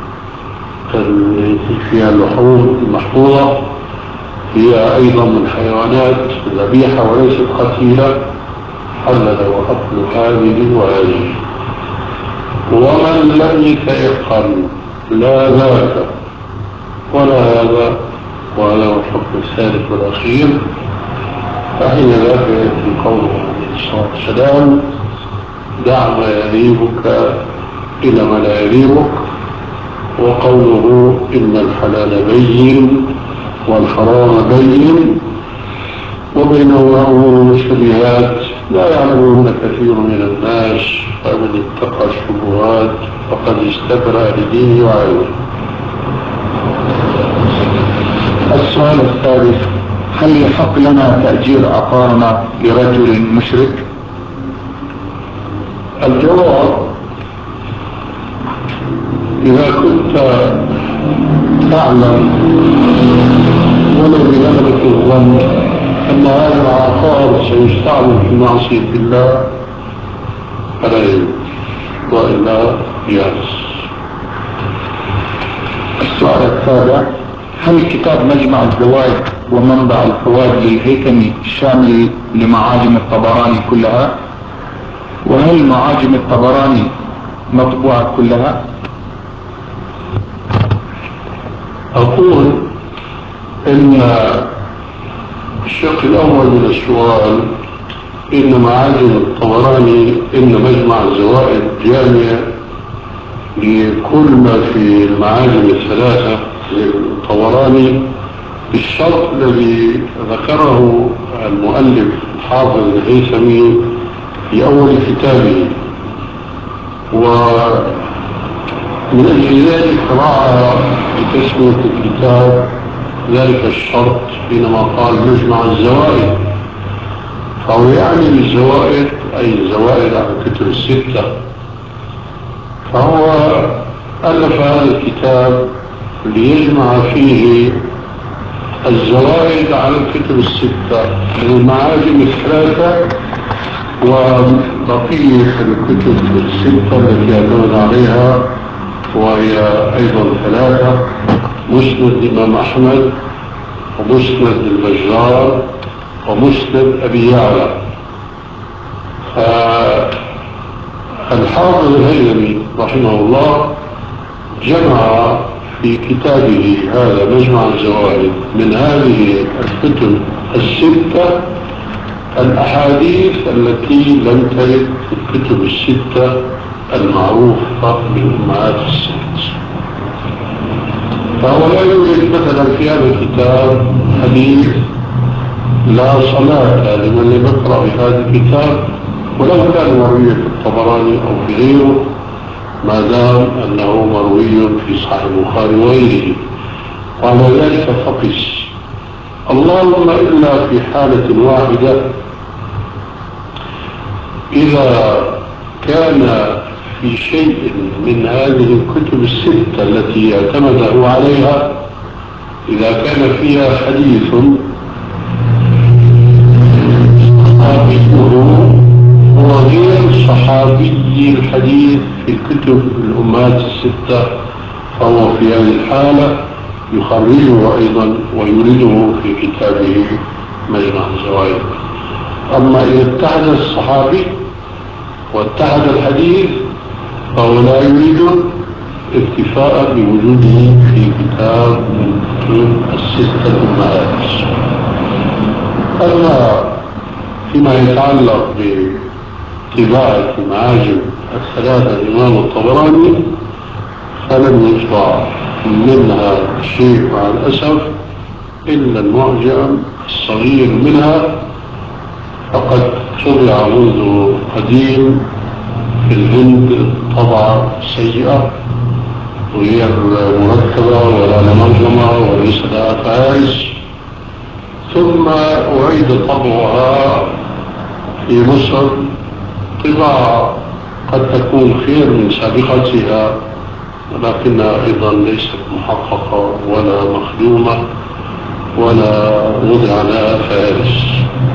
التي فيها اللحوم المحفوظة هي أيضا من حيوانات ذبيحة وليست قتيلة، حل له أكل هذه وهذه. ومن لم يتيقن لا ذاك ولا هذا، وهذا هو الحكم الثالث والأخير، فحين ذاك يأتي قوله عليه الصلاة والسلام: دع ما يريبك إلى ما لا يريبك، وقوله: إن الحلال بين والحرام بين وبينهما أمور مشتبهات لا يعلمهن كثير من الناس، فمن اتقى الشبهات فقد استبرأ لدينه وعرضه. السؤال الثالث: هل يحق لنا تأجير عقارنا لرجل مشرك؟ الجواب: إذا كنت تعلم ولو بغلبة الظن أن هذا العقار سيستعمل في معصية الله فلا يجوز، وإلا يأس. السؤال السابع: هل كتاب مجمع الزوائد ومنبع الفوائد للهيثمي شامل لمعاجم الطبراني كلها؟ وهل معاجم الطبراني مطبوعة كلها؟ أقول إن الشق الأول من السؤال إن معاجم الطبراني، إن مجمع الزوائد جامع لكل ما في المعاجم الثلاثة للطبراني بالشرط الذي ذكره المؤلف الحافظ الهيثمي في أول كتابه، ومن أجل ذلك راعى بتسمية الكتاب ذلك الشرط حينما قال مجمع الزوائد، فهو يعني الزوائد أي الزوائد على الكتب الستة. فهو ألف هذا الكتاب ليجمع فيه الزوائد على الكتب الستة من المعاجم الثلاثة وبقية الكتب الستة التي اعتمد عليها، وهي أيضا 3: مسند الإمام أحمد، ومسند البزار، ومسند أبي يعلى. فالحافظ الهيثمي رحمه الله جمع في كتابه هذا مجمع الزوائد من هذه الكتب الستة الأحاديث التي لم ترد في الكتب الستة المعروفة بالأمهات الست. فهو لا يوجد مثلا في هذا الكتاب حديث لا صلاة لمن لم يقرأ في هذا الكتاب ولو كان مرويا في الطبراني أو في غيره، ما دام أنه مروي في صحيح البخاري وغيره. وعلى ذلك فقس، اللهم إلا في حالة واحدة، إذا كان في شيء من هذه الكتب الستة التي اعتمده عليها، إذا كان فيها حديث صحابيه هو غير صحابي الحديث في الكتب الأمهات الستة، فهو في هذه الحالة يخرجه أيضا ويورده في كتابه مجمع الزوائد. أما إذا اتحد الصحابي واتحد الحديث فهو لا يريد اكتفاء بوجوده في كتاب من كتب الستة الأمهات. أما فيما يتعلق بطباعة معاجم الثلاثة الإمام الطبراني فلم يطبع منها شيء مع الأسف إلا المعجم الصغير منها، فقد طبع منذ قديم في الهند طبعة سيئة غير مركبة ولا منظمة وليس لها فارس، ثم أعيد طبعها في مصر طباعة قد تكون خير من سابقتها، ولكنها أيضا ليست محققة ولا مخدومة ولا وضع لها فارس.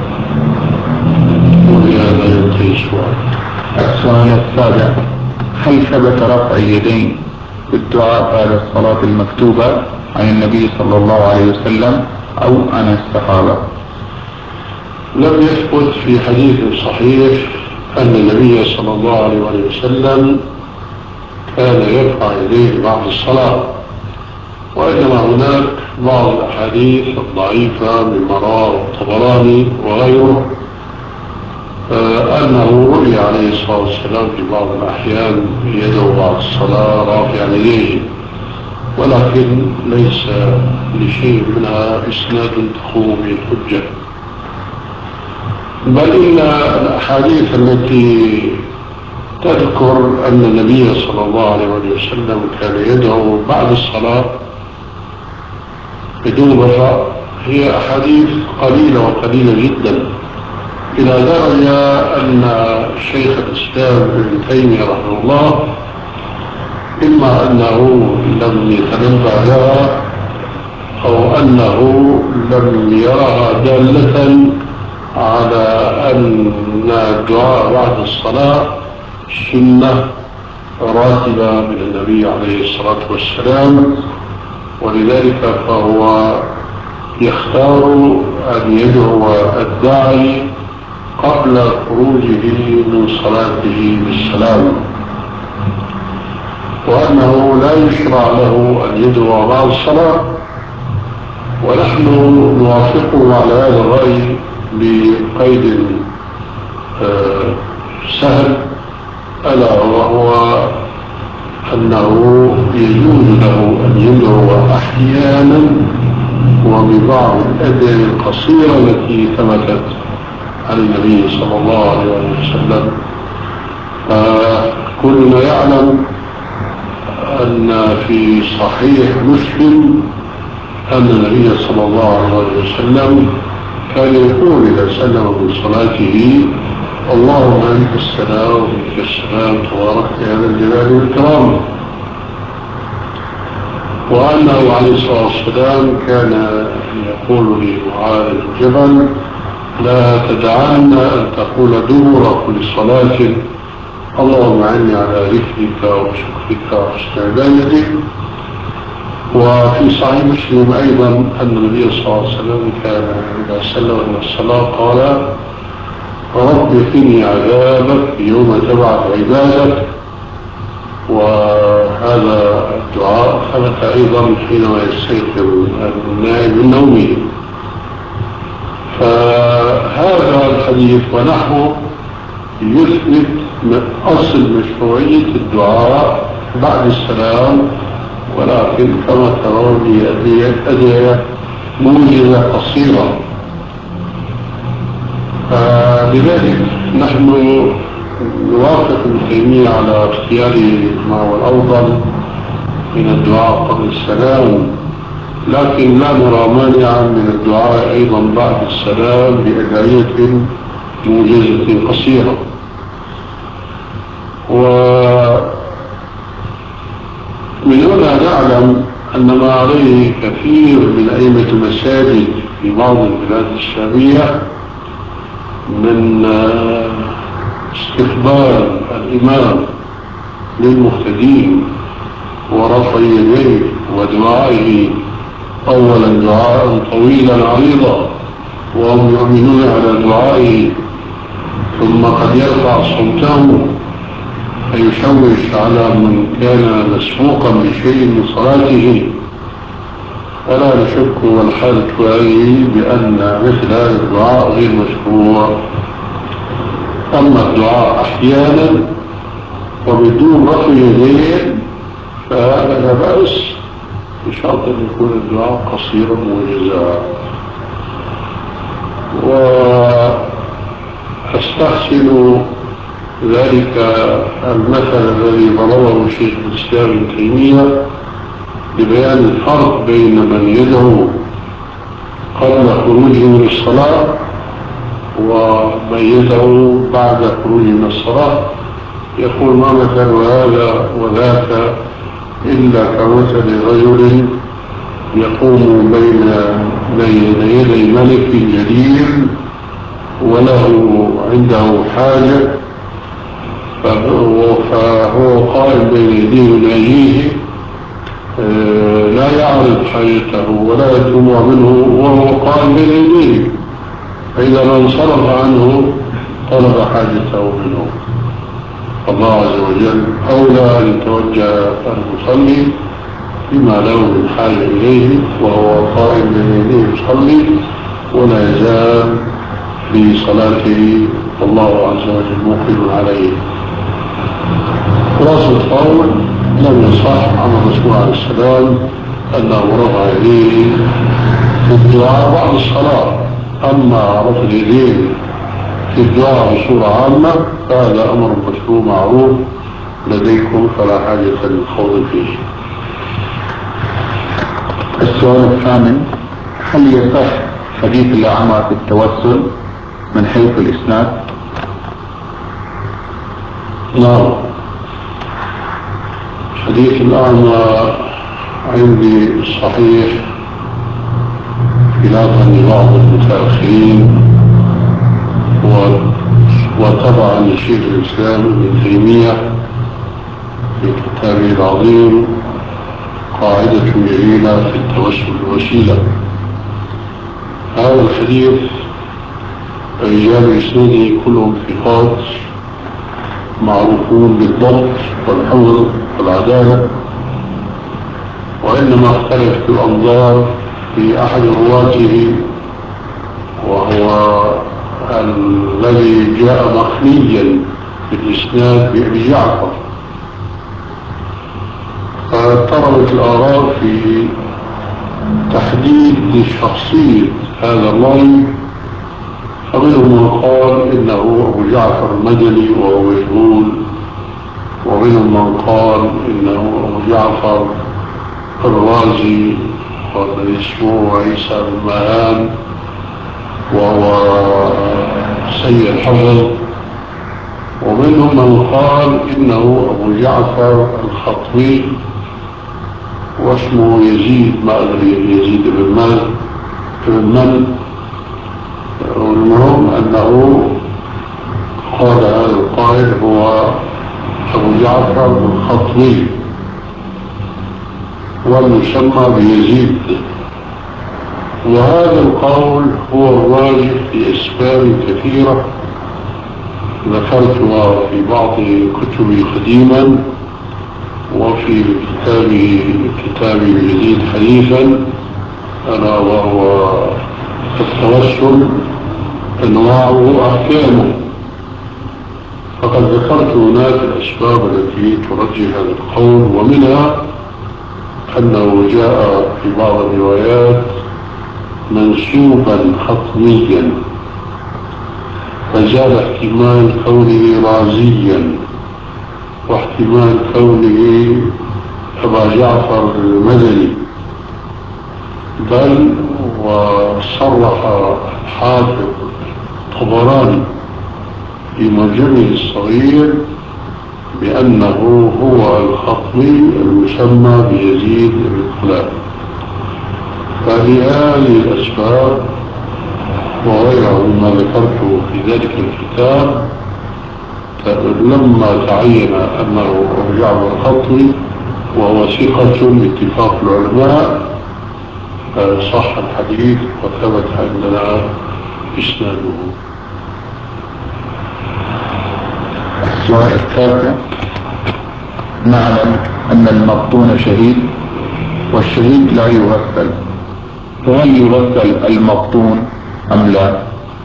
وبهذا ينتهي السؤال. السؤال السابع: هل ثبت رفع اليدين بالدعاء بعد الصلاة المكتوبة عن النبي صلى الله عليه وسلم أو عن الصحابة؟ لم يثبت في حديث صحيح أن النبي صلى الله عليه وسلم كان يرفع يديه بعد الصلاة، وإنما هناك بعض الأحاديث الضعيفة من رواه الطبراني وغيره أنه رؤي عليه الصلاة والسلام في بعض الأحيان يدعو بعد الصلاة رافعا يديه، ولكن ليس لشيء منها إسناد تقوم به الحجة. بل إن الأحاديث التي تذكر أن النبي صلى الله عليه وسلم كان يدعو بعد الصلاة بدون رفع هي أحاديث قليلة وقليلة جدا، إلى درجة أن شيخ الإسلام ابن تيمية رحمه الله إما أنه لم يتنبه لها أو أنه لم يرها دالة على أن الدعاء بعد الصلاة سنة راتبة من النبي عليه الصلاة والسلام، ولذلك فهو يختار أن يدعو الداعي قبل خروجه من صلاته بالسلام، وأنه لا يشرع له أن يدعو بعد الصلاة. ونحن نوافقه على هذا الرأي بقيد سهل، ألا وهو أنه يجوز له أن يدعو أحيانا وببعض الأدعية القصيرة التي ثبتت عن النبي صلى الله عليه وسلم. كلنا يعلم أن في صحيح مسلم أن النبي صلى الله عليه وسلم كان يقول إذا سلم من صلاته: اللهم أنت السلام ومنك السلام تبارك يا ذا الجلال والإكرام. وأنه عليه الصلاة والسلام كان يقول لمعاذ بن جبل: لا تدعن أن تقول دبر كل صلاة اللهم أعني على ذكرك وشكرك وحسن عبادتك. وفي صحيح مسلم أيضا أن النبي صلى الله عليه وسلم كان إذا سلم من الصلاة قال: رب قني عذابك يوم تبعث عبادك. وهذا الدعاء ثبت أيضا حينما يستيقظ النائم من نومه. فهذا الحديث ونحوه يثبت أصل مشروعية الدعاء بعد السلام، ولكن كما ترون هي أدعية موجزة قصيرة. لذلك نحن نوافق ابن تيمية على اختيار ما هو الأفضل من الدعاء قبل السلام، لكن لا نرى مانعا من الدعاء أيضا بعد السلام بأدعية موجزة قصيرة. ومن هنا نعلم أن ما عليه كثير من أئمة المساجد في بعض البلاد الشامية من استقبال الإمام للمهتدين ورفع يديه ودعائه أولا دعاء طويلا عريضا وهم يؤمنون على دعائه، ثم قد يرفع صوته فيشوش على من كان مسبوقا بشيء من صلاته. ولا نشك والحال عليه بأن مثل هذا الدعاء غير مشروع. أما الدعاء أحيانا وبدون رفع يدين فهذا لا بأس، بشرط أن يكون الدعاء قصيرا موجزا. وأستحسن ذلك المثل الذي ضربه شيخ الإسلام ابن تيمية لبيان الفرق بين من يدعو قبل خروجه من الصلاة ومن يدعو بعد خروجه من الصلاة. يقول ما مثل هذا وذاك إلا كمثل رجل يقوم بين يدي ملك جليل وله عنده حاجة، فهو قائم بين يديه يناجيه لا يعرف حاجته ولا يطلبها منه وهو قائم بين يديه، فإذا ما انصرف عنه طلب حاجته منه. الله عز وجل أولى أن يتوجه المصلي بما له من حاجة إليه وهو قائم بين يديه يصلي ولا يزال في صلاته والله عز وجل مقبل عليه. خلاصة القول لم يصح عن الرسول عليه السلام أنه رفع يديه في الدعاء بعد الصلاة. أما رفع اليدين في الدعاء بصورة عامة فهذا أمر مشروع معروف لديكم فلا حاجة للخوض فيه. السؤال الثامن: هل يصح حديث الأعمى في التوسل من حيث الإسناد؟ نعم، حديث الأعمى عندي صحيح خلافا لبعض المتأخرين، وطبعا لشيخ الإسلام ابن تيمية في كتابه العظيم قاعدة جليلة في التوسل الوسيلة. هذا الحديث رجال إسناده كلهم ثقات معروفون بالضبط والحفظ والعدالة، وإنما اختلفت الأنظار في أحد رواته وهو الذي جاء مخفيا في الإسناد بأبي جعفر، فاضطربت الآراء في تحديد شخصية هذا الراوي، فمنهم من قال إنه أبو جعفر المدني وهو مجهول، ومنهم من قال إنه أبو جعفر الرازي والذي اسمه عيسى بن مهان وهو سيء الحفظ، ومنهم من قال إنه أبو جعفر الخطبي واسمه يزيد، ما أدري يزيد بن من. والمهم أنه قال هذا القائل هو أبو جعفر الخطبي والمسمى بيزيد. وهذا القول هو الراجح لأسباب كثيرة ذكرتها في بعض كتبي قديما، وفي كتابي الجديد حديثا ألا وهو التوسل أنواعه وأحكامه. فقد ذكرت هناك الأسباب التي ترجح هذا القول، ومنها أنه جاء في بعض الروايات منسوبا حتميا، فزاد احتمال كونه رازيا واحتمال كونه أبا جعفر المدني، بل وصرح الحافظ الطبراني في معجمه الصغير بأنه هو الخطمي المسمى بيزيد بن فلان. فلهذه الأسباب وغيرها مما ذكرته في ذلك الكتاب، لما تعين أنه أبو جعفر الخطمي وهو ثقة باتفاق العلماء صح الحديث وثبت عندنا إسناده. السؤال التاسع: نعلم أن المبطون شهيد والشهيد لا يغسل، فهل يغسل المبطون أم لا؟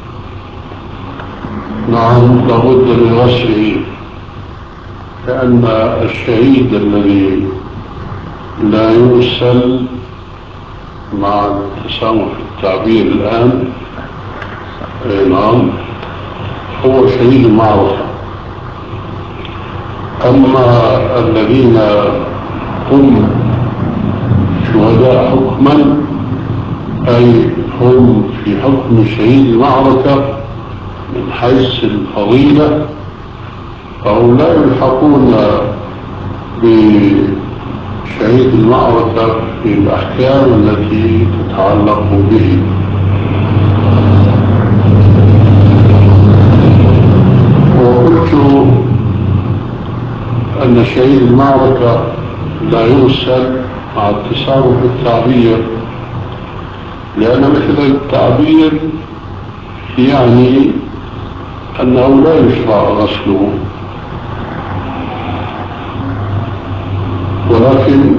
نعم، لابد من غسله، لأن الشهيد الذي لا يغسل مع التسامح في التعبير الآن نعم هو شهيد المعركة. أما الذين هم شهداء حكما أي هم في حكم شهيد المعركة من حيث الفضيلة، فهؤلاء يلحقون بشهيد المعركة في الأحكام التي تتعلق به. وقلت أن شهيد المعركة لا يغسل مع التسامح في التعبير، لأن مثل التعبير يعني أنه لا يشرع غسله، ولكن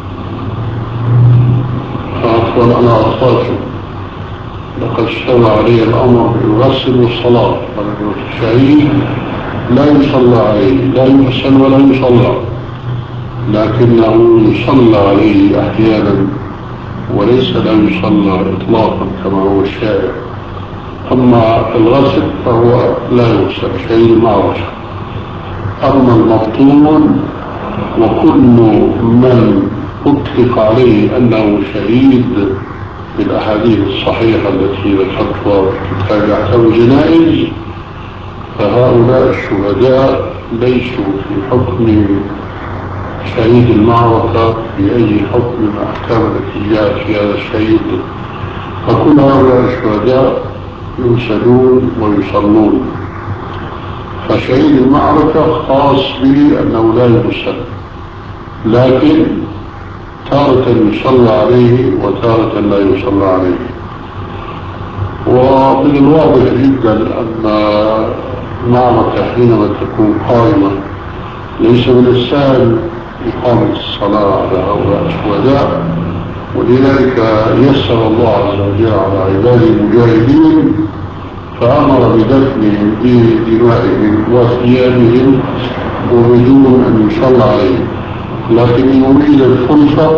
عفوا أنا أخطأت، لقد اشتبه عليه الأمر بالغسل والصلاة. الشهيد لا يصلى عليه، لا يغسل ولا يصلى، لكنه يصلى عليه أحيانا وليس لا يصلى إطلاقا كما هو الشائع. أما الغسل فهو لا يغسل شهيد المعركة. أما المبطون وكل من أطلق عليه أنه شهيد بالأحاديث الصحيحة التي ذكرتها في كتاب أحكام الجنائز، فهؤلاء الشهداء ليسوا في حكم شهيد المعركة في أي حكم من الأحكام التي جاءت في هذا الشهيد، فكل هؤلاء الشهداء يغسلون ويصلون. فشهيد المعركة خاص به أنه لا يغسل، لكن تارة يصلى عليه وتارة لا يصلى عليه. ومن الواضح جدا أن المعركة حينما تكون قائمة ليس من السهل إقامة الصلاة على هؤلاء الشهداء، ولذلك يسر الله عز وجل على عباده المجاهدين فأمر بدفنهم بدمائهم وثيابهم وبدون أن يصلى عليهم. لكن يريد الفرصة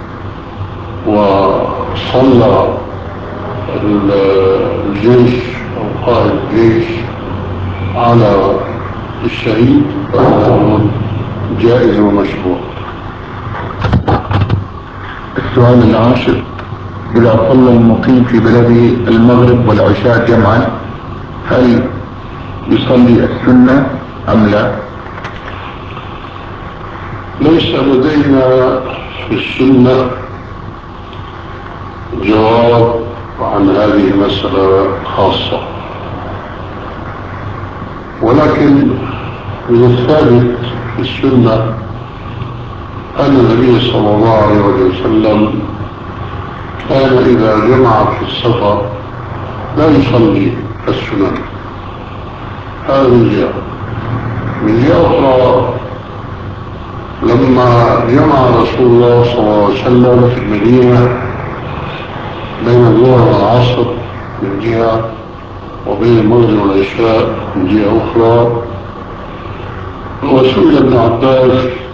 وصلى الجيش أو قائد الجيش على الشهيد فهو جائز ومشروع. السؤال العاشر: إذا صلى المقيم في بلده المغرب والعشاء جمعا هل يصلي السنة أم لا؟ ليس لدينا في السنة جواب عن هذه المسألة خاصة، ولكن من الثابت في السنة أن النبي صلى الله عليه وسلم كان إذا جمع في السفر لا يصلي السنن. هذا من جهة. من جهة أخرى لما جمع رسول الله صلى الله عليه وسلم في المدينة بين الظهر والعصر من جهة وبين المغرب والعشاء من جهة أخرى، وسئل ابن عباس